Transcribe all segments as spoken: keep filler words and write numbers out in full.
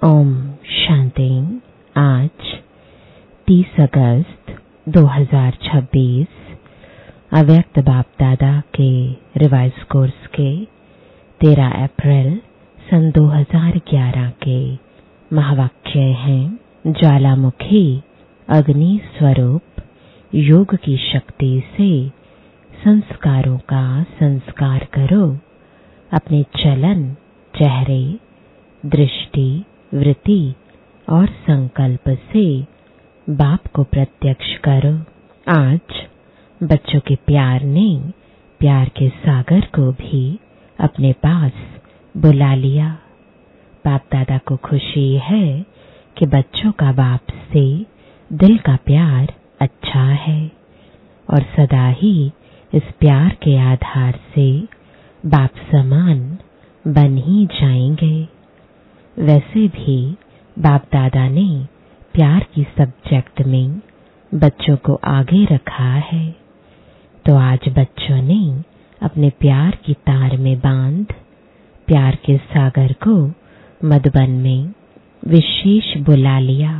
ओम शांति। आज तीस अगस्त दो हज़ार छब्बीस अव्यक्त बाप दादा के रिवाइज कोर्स के तेरह अप्रैल सन दो हज़ार ग्यारह के महावाक्य हैं। ज्वालामुखी अग्नि स्वरूप योग की शक्ति से संस्कारों का संस्कार करो। अपने चलन, चेहरे, दृष्टि, वृत्ति और संकल्प से बाप को प्रत्यक्ष करो। आज बच्चों के प्यार ने प्यार के सागर को भी अपने पास बुला लिया। बाप दादा को खुशी है कि बच्चों का बाप से दिल का प्यार अच्छा है और सदा ही इस प्यार के आधार से बाप समान बन ही जाएंगे। वैसे भी बाप दादा ने प्यार की सब्जेक्ट में बच्चों को आगे रखा है, तो आज बच्चों ने अपने प्यार की तार में बांध प्यार के सागर को मधुबन में विशेष बुला लिया।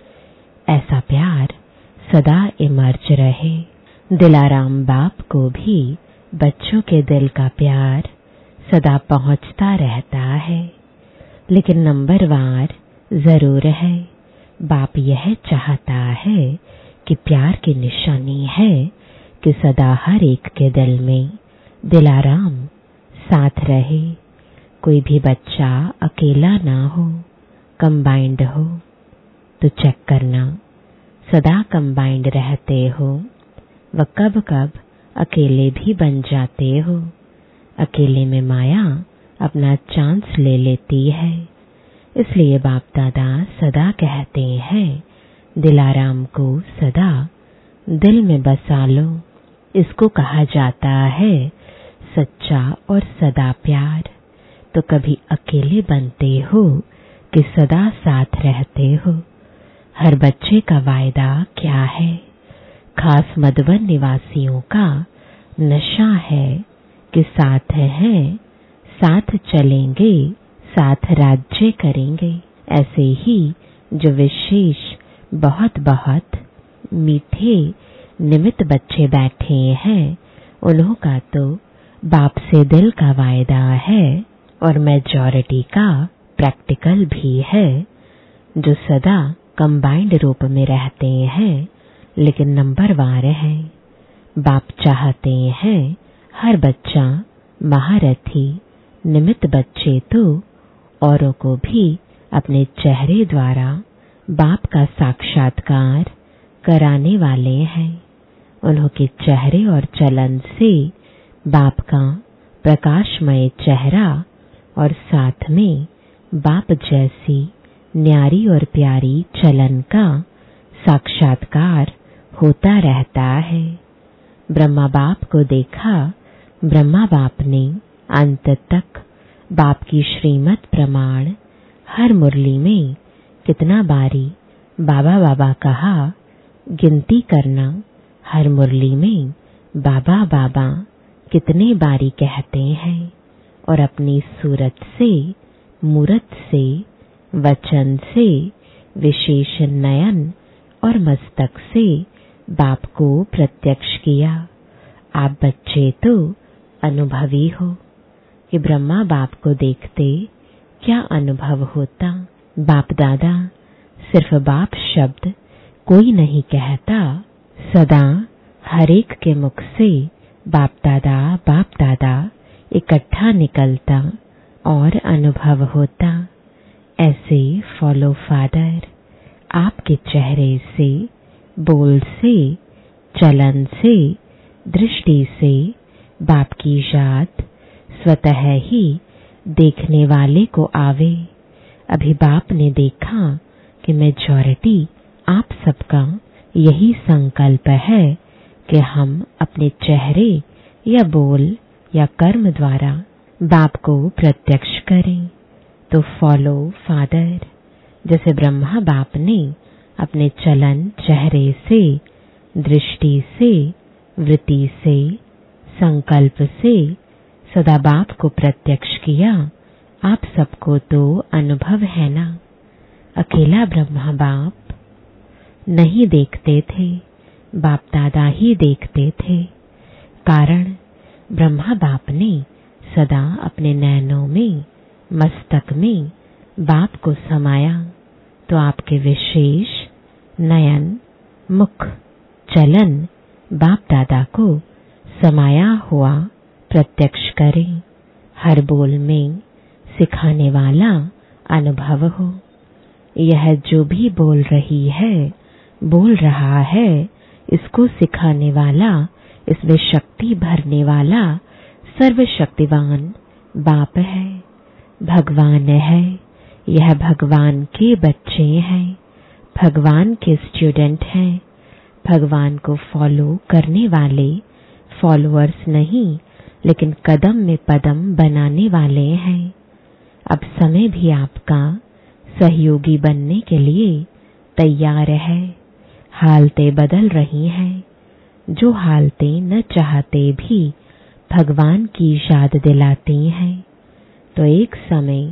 ऐसा प्यार सदा इमर्ज रहे। दिलाराम बाप को भी बच्चों के दिल का प्यार सदा पहुंचता रहता है, लेकिन नंबरवार जरूर है। बाप यह चाहता है कि प्यार की निशानी है कि सदा हर एक के दिल में दिलाराम साथ रहे। कोई भी बच्चा अकेला ना हो, कंबाइंड हो। तो चेक करना, सदा कंबाइंड रहते हो व कब कब अकेले भी बन जाते हो। अकेले में माया अपना चांस ले लेती है। इसलिए बाप दादा सदा कहते हैं, दिलाराम को सदा दिल में बसा लो। इसको कहा जाता है सच्चा और सदा प्यार। तो कभी अकेले बनते हो कि सदा साथ रहते हो। हर बच्चे का वायदा क्या है? खास मधुबन निवासियों का नशा है कि साथ हैं, साथ चलेंगे, साथ राज्य करेंगे। ऐसे ही जो विशेष बहुत बहुत मीठे निमित्त बच्चे बैठे हैं, उन्हों का तो बाप से दिल का वायदा है और मेजॉरिटी का प्रैक्टिकल भी है, जो सदा कंबाइंड रूप में रहते हैं लेकिन नंबरवार है। बाप चाहते हैं हर बच्चा महारथी निमित्त बच्चे तो औरों को भी अपने चेहरे द्वारा बाप का साक्षात्कार कराने वाले हैं। उन्हों के चेहरे और चलन से बाप का प्रकाशमय चेहरा और साथ में बाप जैसी न्यारी और प्यारी चलन का साक्षात्कार होता रहता है। ब्रह्मा बाप को देखा। ब्रह्मा बाप ने अंत तक बाप की श्रीमत प्रमाण हर मुरली में कितना बारी बाबा बाबा कहा, गिनती करना। हर मुरली में बाबा बाबा कितने बारी कहते हैं और अपनी सूरत से, मूरत से, वचन से, विशेष नयन और मस्तक से बाप को प्रत्यक्ष किया। आप बच्चे तो अनुभवी हो कि ब्रह्मा बाप को देखते क्या अनुभव होता। बाप दादा सिर्फ बाप शब्द कोई नहीं कहता, सदा हर एक के मुख से बाप दादा बाप दादा इकट्ठा निकलता और अनुभव होता। ऐसे फॉलो फादर आपके चेहरे से, बोल से, चलन से, दृष्टि से बाप की याद स्वतः ही देखने वाले को आवे। अभी बाप ने देखा कि मेजॉरिटी आप सबका यही संकल्प है कि हम अपने चेहरे या बोल या कर्म द्वारा बाप को प्रत्यक्ष करें। तो फॉलो फादर, जैसे ब्रह्मा बाप ने अपने चलन, चेहरे से, दृष्टि से, वृत्ति से, संकल्प से सदा बाप को प्रत्यक्ष किया। आप सबको तो अनुभव है ना। अकेला ब्रह्मा बाप नहीं देखते थे, बाप दादा ही देखते थे। कारण ब्रह्मा बाप ने सदा अपने नैनों में, मस्तक में बाप को समाया, तो आपके विशेष नयन, मुख, चलन बाप दादा को समाया हुआ प्रत्यक्ष करें। हर बोल में सिखाने वाला अनुभव हो। यह जो भी बोल रही है, बोल रहा है, इसको सिखाने वाला, इसमें शक्ति भरने वाला सर्वशक्तिवान बाप है, भगवान है। यह भगवान के बच्चे हैं, भगवान के स्टूडेंट हैं, भगवान को फॉलो करने वाले फॉलोअर्स नहीं, लेकिन कदम में पदम बनाने वाले हैं। अब समय भी आपका सहयोगी बनने के लिए तैयार है। हालतें बदल रही हैं। जो हालतें न चाहते भी भगवान की याद दिलाती हैं। तो एक समय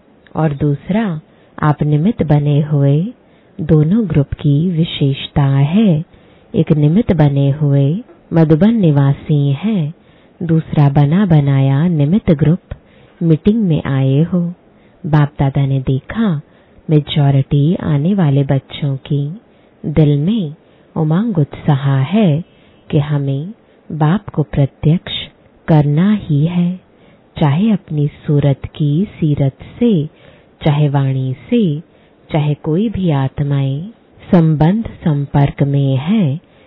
और दूसरा आप निमित्त बने हुए दोनों ग्रुप की विशेषता है। एक निमित्त बने हुए मधुबन निवासी हैं, दूसरा बना बनाया निमित्त ग्रुप मीटिंग में आए हो। बाप दादा ने देखा मेजॉरिटी आने वाले बच्चों की दिल में उमंग उत्साह है कि हमें बाप को प्रत्यक्ष करना ही है, चाहे अपनी सूरत की सीरत से, चाहे वाणी से, चाहे कोई भी आत्माएं संबंध संपर्क में है।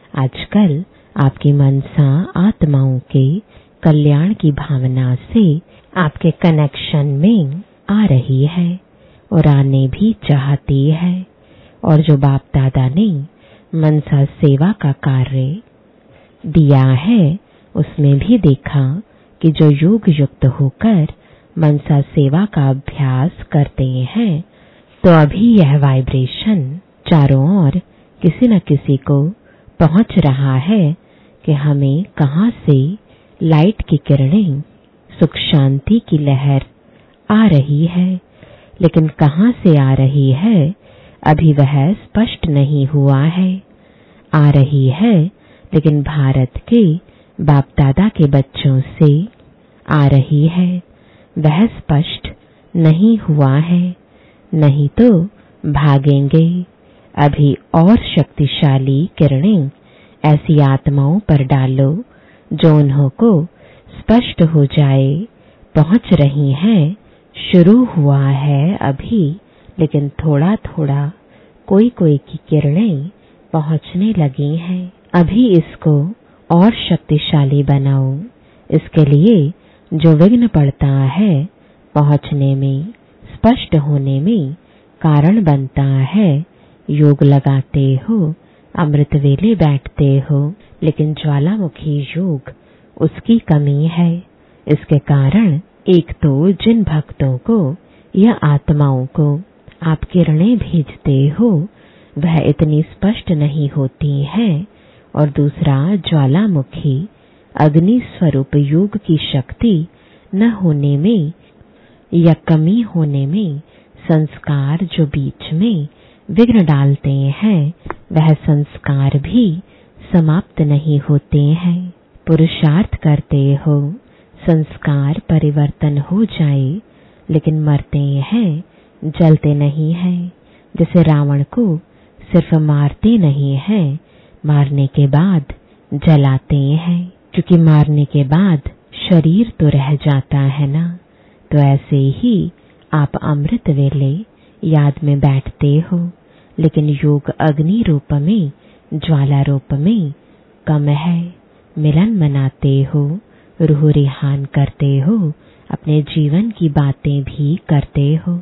आजकल आपकी मनसा आत्माओं के कल्याण की भावना से आपके कनेक्शन में आ रही है और आने भी चाहती है। और जो बाप दादा ने मनसा सेवा का कार्य दिया है, उसमें भी देखा कि जो योग युक्त होकर मनसा सेवा का अभ्यास करते हैं, तो अभी यह वाइब्रेशन चारों ओर किसी न किसी को पहुंच रहा है कि हमें कहां से लाइट की किरणें, सुख शांति की लहर आ रही है, लेकिन कहां से आ रही है अभी वह स्पष्ट नहीं हुआ है। आ रही है लेकिन भारत के बाप दादा के बच्चों से आ रही है, वह स्पष्ट नहीं हुआ है। नहीं तो भागेंगे। अभी और शक्तिशाली किरणें ऐसी आत्माओं पर डालो जो उन्हों को स्पष्ट हो जाए। पहुंच रही हैं, शुरू हुआ है अभी, लेकिन थोड़ा थोड़ा कोई कोई की किरणें पहुंचने लगी हैं। अभी इसको और शक्तिशाली बनाओ। इसके लिए जो विघ्न पड़ता है पहुंचने में, स्पष्ट होने में कारण बनता है। योग लगाते हो, अमृत वेले बैठते हो, लेकिन ज्वालामुखी योग उसकी कमी है। इसके कारण एक तो जिन भक्तों को या आत्माओं को आप किरणें भेजते हो वह इतनी स्पष्ट नहीं होती हैं, और दूसरा ज्वालामुखी अग्नि स्वरूप योग की शक्ति न होने में या कमी होने में संस्कार जो बीच में विघ्न डालते हैं, वह संस्कार भी समाप्त नहीं होते हैं। पुरुषार्थ करते हो संस्कार परिवर्तन हो जाए, लेकिन मरते हैं, जलते नहीं हैं। जैसे रावण को सिर्फ मारते नहीं हैं, मारने के बाद जलाते हैं, क्योंकि मारने के बाद शरीर तो रह जाता है ना। तो ऐसे ही आप अमृत वेले याद में बैठते हो, लेकिन योग अग्नि रूप में, ज्वाला रूप में कम है। मिलन मनाते हो, रूह रिहान करते हो, अपने जीवन की बातें भी करते हो।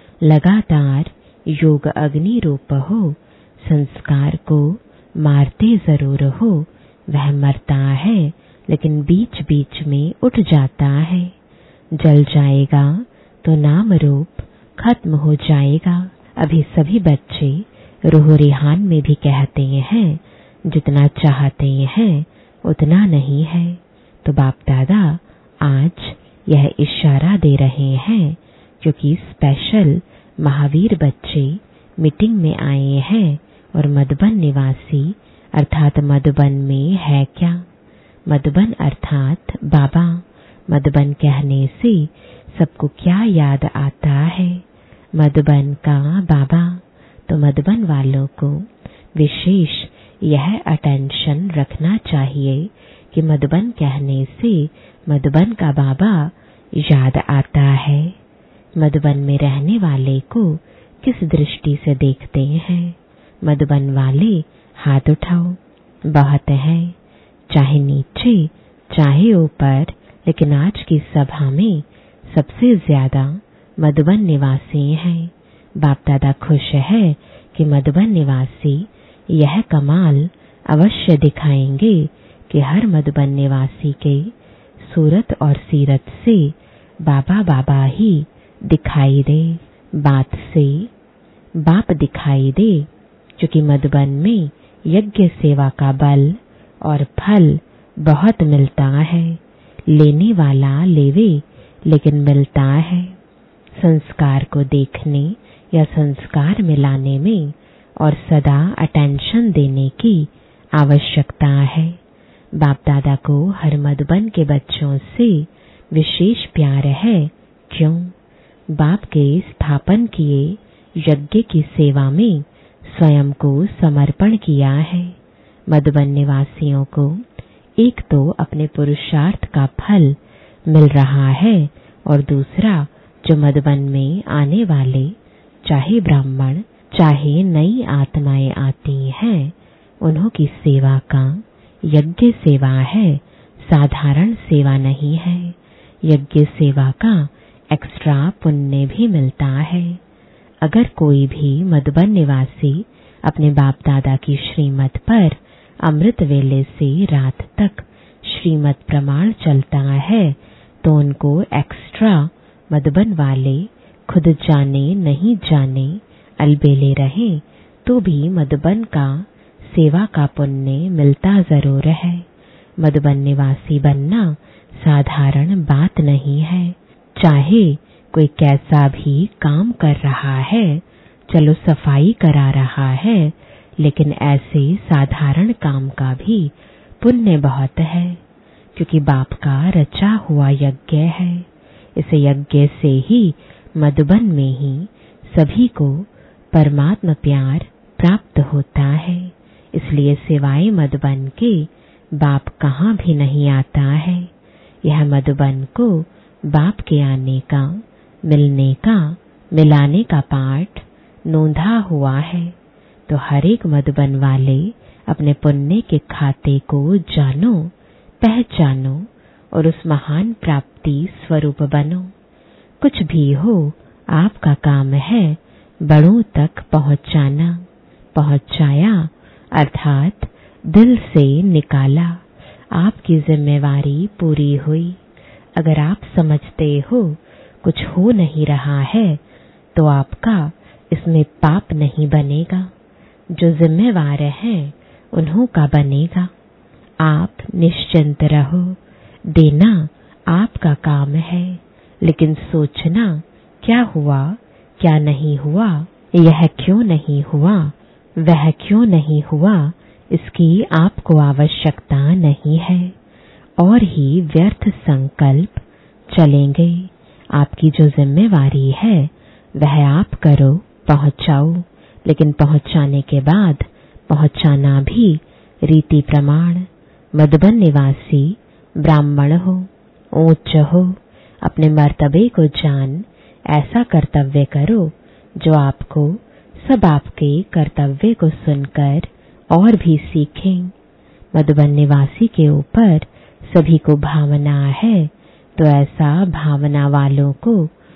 लगातार योग अग्नि रूप हो, संस्कार को मारते जरूर हो। वह मरता है लेकिन बीच बीच में उठ जाता है। जल जाएगा तो नाम रूप खत्म हो जाएगा। अभी सभी बच्चे रूह रिहान में भी कहते हैं जितना चाहते हैं उतना नहीं है। तो बाप दादा आज यह इशारा दे रहे हैं, क्योंकि स्पेशल महावीर बच्चे मीटिंग में आए हैं और मधुबन निवासी अर्थात मधुबन में है क्या? मधुबन अर्थात बाबा। मधुबन कहने से सबको क्या याद आता है? मधुबन का बाबा। तो मधुबन वालों को विशेष यह अटेंशन रखना चाहिए कि मधुबन कहने से मधुबन का बाबा याद आता है। मधुबन में रहने वाले को किस दृष्टि से देखते हैं? मधुबन वाले हाथ उठाओ। बहुत है, चाहे नीचे चाहे ऊपर, लेकिन आज की सभा में सबसे ज्यादा मधुबन निवासी हैं। बाप दादा खुश है कि मधुबन निवासी यह कमाल अवश्य दिखाएंगे कि हर मधुबन निवासी के सूरत और सीरत से बाबा बाबा ही दिखाई दे, बात से बाप दिखाई दे। क्योंकि मधुबन में यज्ञ सेवा का बल और फल बहुत मिलता है। लेने वाला लेवे लेकिन मिलता है। संस्कार को देखने या संस्कार में लाने में और सदा अटेंशन देने की आवश्यकता है। बाप दादा को हर मधुबन के बच्चों से विशेष प्यार है। क्यों? बाप के स्थापन किए यज्ञ की सेवा में स्वयं को समर्पण किया है। मधुबन निवासियों को एक तो अपने पुरुषार्थ का फल मिल रहा है और दूसरा जो मधुबन में आने वाले चाहे ब्राह्मण चाहे नई आत्माएं आती हैं, उन्हों की सेवा का यज्ञ सेवा है, साधारण सेवा नहीं है। यज्ञ सेवा का एक्स्ट्रा पुण्य भी मिलता है। अगर कोई भी मधुबन निवासी अपने बाप दादा की श्रीमत पर अमृत वेले से रात तक श्रीमत प्रमाण चलता है तो उनको एक्स्ट्रा मधुबन वाले खुद जाने नहीं जाने अलबेले रहे तो भी मधुबन का सेवा का पुण्य मिलता जरूर है। मधुबन निवासी बनना साधारण बात नहीं है। चाहे कोई कैसा भी काम कर रहा है, चलो सफाई करा रहा है, लेकिन ऐसे साधारण काम का भी पुण्य बहुत है। क्योंकि बाप का रचा हुआ यज्ञ है। इस यज्ञ से ही मधुबन में ही सभी को परमात्मा प्यार प्राप्त होता है। इसलिए सिवाय मधुबन के बाप कहाँ भी नहीं आता है। यह मधुबन को बाप के आने का, मिलने का, मिलाने का पाठ नोंधा हुआ है। तो हर एक मधुबन वाले अपने पुण्य के खाते को जानो, पहचानो और उस महान प्राप्ति स्वरूप बनो। कुछ भी हो, आपका काम है बड़ों तक पहुंचाना। पहुंचाया अर्थात दिल से निकाला। आपकी जिम्मेवारी पूरी हुई। अगर आप समझते हो कुछ हो नहीं रहा है तो आपका इसमें पाप नहीं बनेगा। जो जिम्मेवार हैं उन्हों का बनेगा। आप निश्चिंत रहो। देना आपका काम है, लेकिन सोचना क्या हुआ क्या नहीं हुआ, यह क्यों नहीं हुआ, वह क्यों नहीं हुआ, इसकी आपको आवश्यकता नहीं है। और ही व्यर्थ संकल्प चलेंगे। आपकी जो जिम्मेवारी है वह आप करो, पहुंचाओ, लेकिन पहुंचाने के बाद पहुंचाना भी रीति प्रमाण। मधुबन निवासी ब्राह्मण हो, ऊंच हो, अपने मर्तबे को जान ऐसा कर्तव्य करो जो आपको सब आपके कर्तव्य को सुनकर और भी सीखें। मधुबन निवासी के ऊपर सभी को भावना है, तो ऐसा भावना वालों को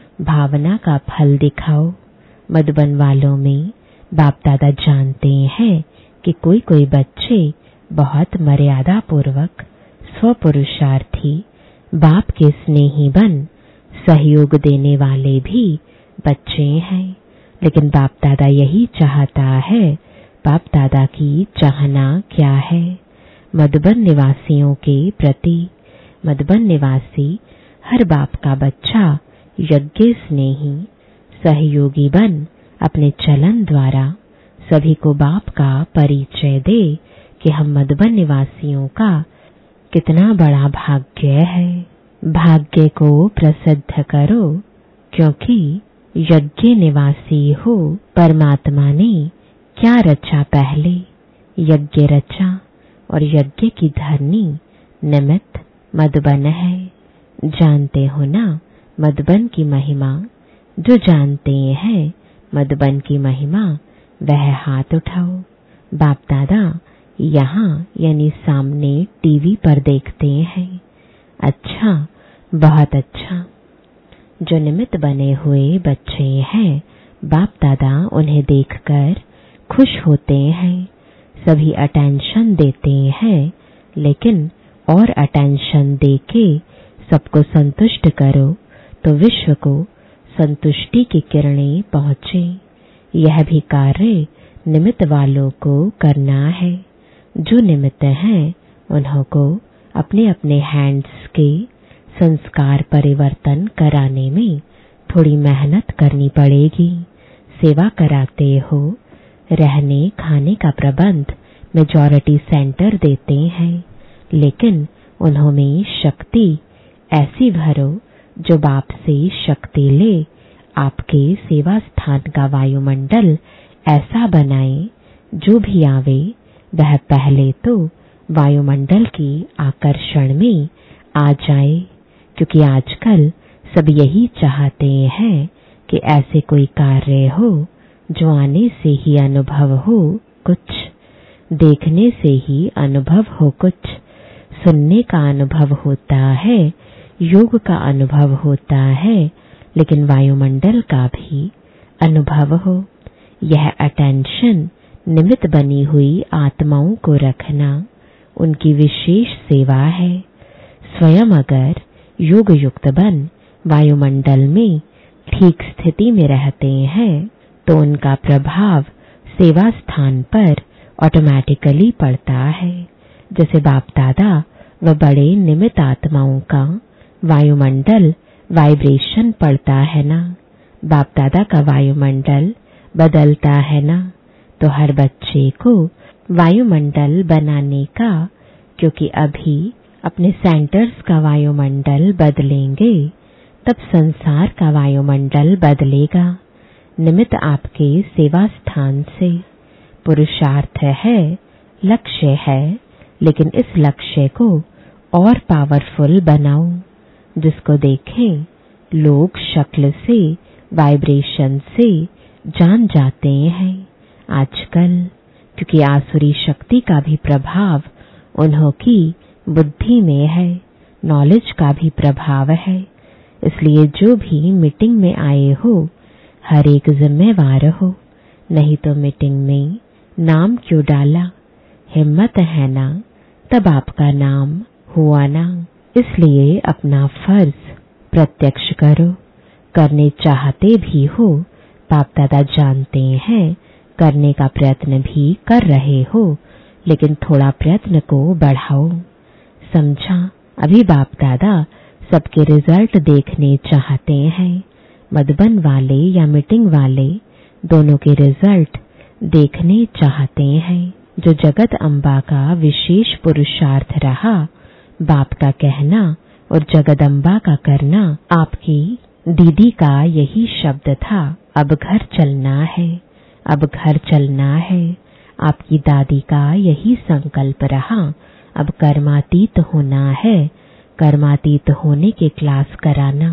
भावना का फल दिखाओ। मधुबन वालों में बाप दादा जानते हैं कि कोई कोई बच्चे बहुत मर्यादा पूर्वक स्वपुरुषार्थी, बाप के स्नेही बन सहयोग देने वाले भी बच्चे हैं। लेकिन बाप दादा यही चाहता है। बाप दादा की चाहना क्या है? मधुबन निवासियों के प्रति मधुबन निवासी हर बाप का बच्चा यज्ञ स्नेही सहयोगी बन अपने चलन द्वारा सभी को बाप का परिचय दे कि हम मधुबन निवासियों का कितना बड़ा भाग्य है। भाग्य को प्रसिद्ध करो, क्योंकि यज्ञ निवासी हो। परमात्मा ने क्या रचा पहले? यज्ञ रचा, और यज्ञ की धरनी निमित्त मधुबन है। जानते हो ना मधुबन की महिमा? जो जानते हैं मधुबन की महिमा वह हाथ उठाओ। बाप दादा यहाँ यानी सामने टीवी पर देखते हैं। अच्छा, बहुत अच्छा। जो निमित्त बने हुए बच्चे हैं, बाप दादा उन्हें देखकर खुश होते हैं। सभी अटेंशन देते हैं, लेकिन और अटेंशन देके सबको संतुष्ट करो तो विश्व को संतुष्टि की किरणें पहुँचे। यह भी कार्य निमित्त वालों को करना है। जो निमित्त हैं उन्हों को अपने अपने हैंड्स के संस्कार परिवर्तन कराने में थोड़ी मेहनत करनी पड़ेगी। सेवा कराते हो, रहने खाने का प्रबंध मेजॉरिटी सेंटर देते हैं, लेकिन उन्हों में शक्ति ऐसी भरो जो बाप से शक्ति ले। आपके सेवा स्थान का वायुमंडल ऐसा बनाए जो भी आवे वह पहले तो वायुमंडल की आकर्षण में आ जाए, क्योंकि आजकल सब यही चाहते हैं कि ऐसे कोई कार्य हो जो आने से ही अनुभव हो कुछ, देखने से ही अनुभव हो कुछ, सुनने का अनुभव होता है, योग का अनुभव होता है, लेकिन वायुमंडल का भी अनुभव हो। यह अटेंशन निमित्त बनी हुई आत्माओं को रखना उनकी विशेष सेवा है। स्वयं अगर योग युक्त बन वायुमंडल में ठीक स्थिति में रहते हैं तो उनका प्रभाव सेवा स्थान पर ऑटोमेटिकली पड़ता है। जैसे बाप दादा व बड़े निमित्त आत्माओं का वायुमंडल वाइब्रेशन पड़ता है ना, बाप दादा का वायुमंडल बदलता है ना, तो हर बच्चे को वायुमंडल बनाने का, क्योंकि अभी अपने सेंटर्स का वायुमंडल बदलेंगे तब संसार का वायुमंडल बदलेगा। निमित्त आपके सेवा स्थान से पुरुषार्थ है, लक्ष्य है, लेकिन इस लक्ष्य को और पावरफुल बनाओ, जिसको देखें लोग शक्ल से वाइब्रेशन से जान जाते हैं। आजकल क्योंकि आसुरी शक्ति का भी प्रभाव उन्हों की बुद्धि में है, नॉलेज का भी प्रभाव है, इसलिए जो भी मीटिंग में आए हो हर एक जिम्मेवार हो। नहीं तो मीटिंग में नाम क्यों डाला? हिम्मत है ना तब आपका नाम हुआ ना। इसलिए अपना फर्ज प्रत्यक्ष करो। करने चाहते भी हो, बाप दादा जानते हैं, करने का प्रयत्न भी कर रहे हो, लेकिन थोड़ा प्रयत्न को बढ़ाओ। समझा? अभी बाप दादा सबके रिजल्ट देखने चाहते हैं। मधुबन वाले या मीटिंग वाले दोनों के रिजल्ट देखने चाहते हैं। जो जगत अम्बा का विशेष पुरुषार्थ रहा, बाप का कहना और जगदम्बा का करना, आपकी दीदी का यही शब्द था, अब घर चलना है, अब घर चलना है। आपकी दादी का यही संकल्प रहा, अब कर्मातीत होना है, कर्मातीत होने के क्लास कराना,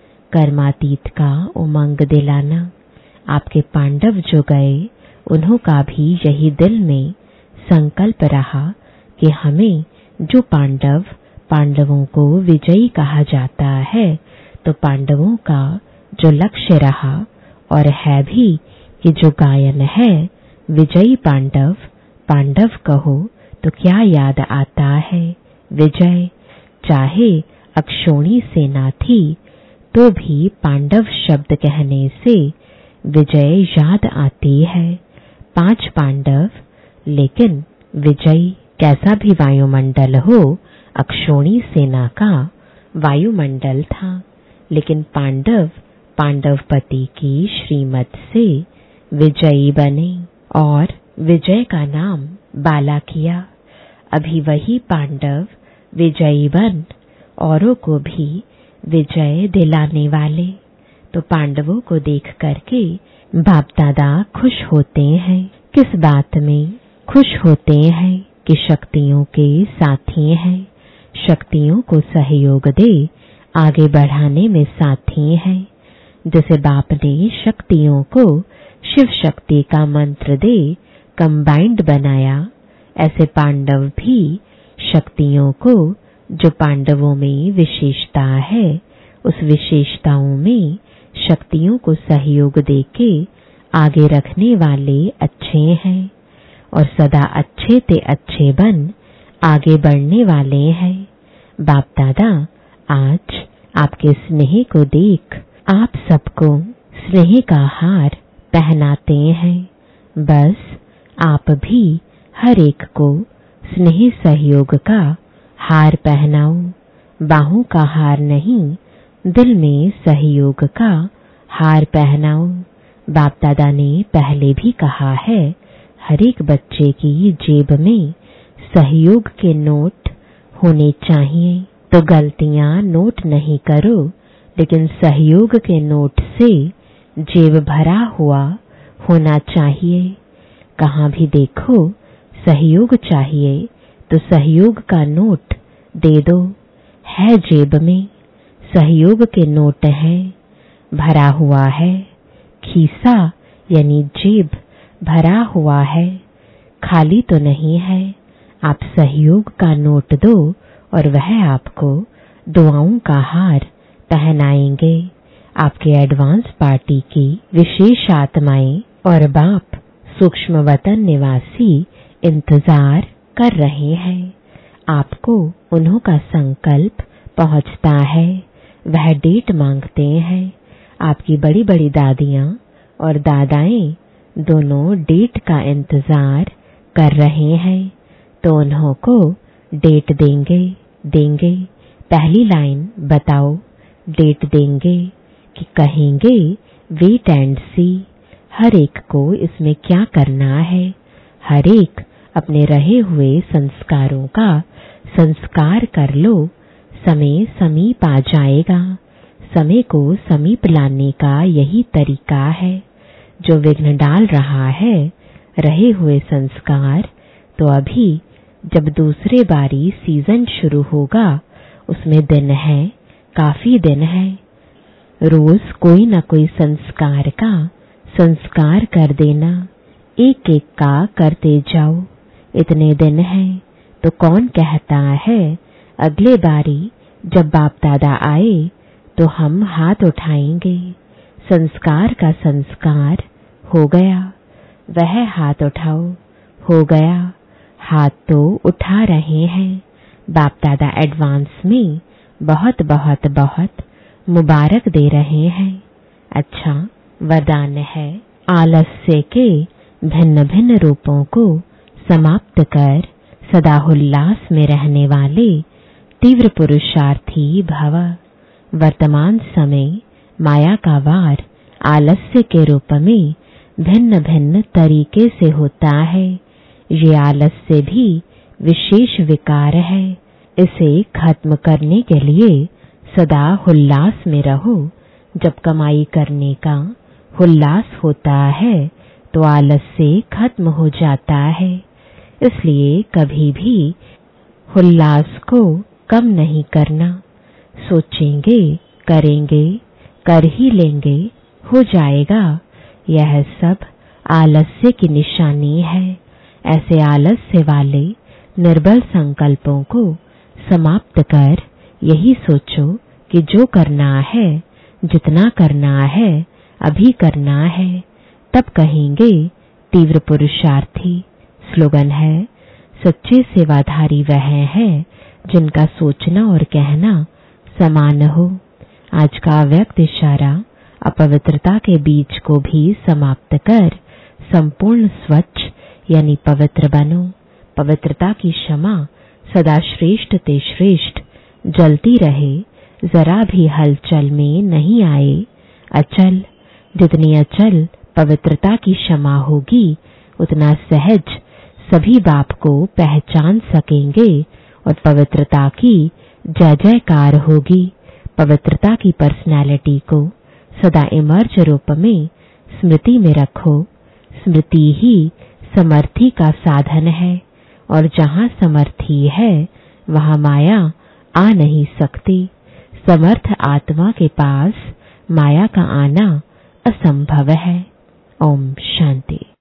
कर्मातीत का उमंग दिलाना। आपके पांडव जो गए उन्हों का भी यही दिल में संकल्प रहा कि हमें जो पांडव पांडवों को विजयी कहा जाता है, तो पांडवों का जो लक्ष्य रहा और है भी कि जो गायन है विजयी पांडव पांडव कहो तो क्या याद आता है? विजय। चाहे अक्षोणी सेना थी तो भी पांडव शब्द कहने से विजय याद आती है। पांच पांडव, लेकिन विजयी। कैसा भी वायुमंडल हो, अक्षोणी सेना का वायुमंडल था, लेकिन पांडव पांडवपति की श्रीमत से विजयी बने और विजय का नाम बाला किया। अभी वही पांडव विजयी बन औरों को भी विजय दिलाने वाले। तो पांडवों को देख करके बाप दादा खुश होते हैं। किस बात में खुश होते हैं कि शक्तियों के साथी हैं, शक्तियों को सहयोग दे आगे बढ़ाने में साथी हैं। जैसे बाप ने शक्तियों को शिव शक्ति का मंत्र दे कंबाइंड बनाया, ऐसे पांडव भी शक्तियों को जो पांडवों में विशेषता है उस विशेषताओं में शक्तियों को सहयोग देके आगे रखने वाले अच्छे हैं और सदा अच्छे ते अच्छे बन आगे बढ़ने वाले हैं। बाप दादा आज आपके स्नेह को देख आप सबको स्नेह का हार पहनाते हैं। बस आप भी हर एक को स्नेह सहयोग का हार पहनाओ। बाहों का हार नहीं, दिल में सहयोग का हार पहनाओ। बाप दादा ने पहले भी कहा है, हर एक बच्चे की जेब में सहयोग के नोट होने चाहिए। तो गलतियां नोट नहीं करो, लेकिन सहयोग के नोट से जेब भरा हुआ होना चाहिए। कहाँ भी देखो सहयोग चाहिए तो सहयोग का नोट दे दो। है जेब में सहयोग के नोट हैं, भरा हुआ है। खीसा यानी जेब भरा हुआ है, खाली तो नहीं है। आप सहयोग का नोट दो और वह आपको दुआओं का हार पहनाएंगे। आपके एडवांस पार्टी की विशेष आत्माएं और बाप सूक्ष्म वतन निवासी इंतजार कर रहे हैं। आपको उन्हों का संकल्प पहुंचता है, वह डेट मांगते हैं। आपकी बड़ी बड़ी दादियां और दादाएं दोनों डेट का इंतजार कर रहे हैं, तो उन्हों को डेट देंगे देंगे पहली लाइन बताओ, डेट देंगे कि कहेंगे वेट एंड सी। हर एक को इसमें क्या करना है, हर एक अपने रहे हुए संस्कारों का संस्कार कर लो। समय समीप आ जाएगा। समय को समीप लाने का यही तरीका है। जो विघ्न डाल रहा है रहे हुए संस्कार, तो अभी जब दूसरे बारी सीजन शुरू होगा उसमें दिन है, काफी दिन है। रोज कोई न कोई संस्कार का संस्कार कर देना, एक एक का करते जाओ। इतने दिन हैं तो कौन कहता है अगले बारी जब बाप दादा आए तो हम हाथ उठाएंगे। संस्कार का संस्कार हो गया, वह हाथ उठाओ, हो गया। हाथ तो उठा रहे हैं। बाप दादा एडवांस में बहुत बहुत बहुत मुबारक दे रहे हैं। अच्छा वरदान है, आलस्य के भिन्न भिन्न रूपों को समाप्त कर सदा उल्लास में रहने वाले तीव्र पुरुषार्थी भव। वर्तमान समय माया का वार आलस्य के रूप में भिन्न भिन्न तरीके से होता है। ये आलस्य भी विशेष विकार है। इसे खत्म करने के लिए सदा उल्लास में रहो। जब कमाई करने का उल्लास होता है तो आलस्य खत्म हो जाता है। इसलिए कभी भी उल्लास को कम नहीं करना। सोचेंगे, करेंगे, कर ही लेंगे, हो जाएगा, यह सब आलस्य की निशानी है। ऐसे आलस्य वाले निर्बल संकल्पों को समाप्त कर यही सोचो कि जो करना है, जितना करना है, अभी करना है, तब कहेंगे तीव्र पुरुषार्थी। स्लोगन है, सच्चे सेवाधारी वह है जिनका सोचना और कहना समान हो। आज का अव्यक्त इशारा अपवित्रता के बीज को भी समाप्त कर संपूर्ण स्वच्छ यानी पवित्र बनो। पवित्रता की क्षमा सदा श्रेष्ठ ते श्रेष्ठ जलती रहे, जरा भी हलचल में नहीं आए। अचल, जितनी अचल पवित्रता की क्षमा होगी उतना सहज सभी बाप को पहचान सकेंगे और पवित्रता की जय जयकार होगी। पवित्रता की पर्सनालिटी को सदा इमर्ज रूप में स्मृति में रखो। स्मृति ही समर्थी का साधन है और जहाँ समर्थी है वहाँ माया आ नहीं सकती। समर्थ आत्मा के पास माया का आना असंभव है। ओम शांति।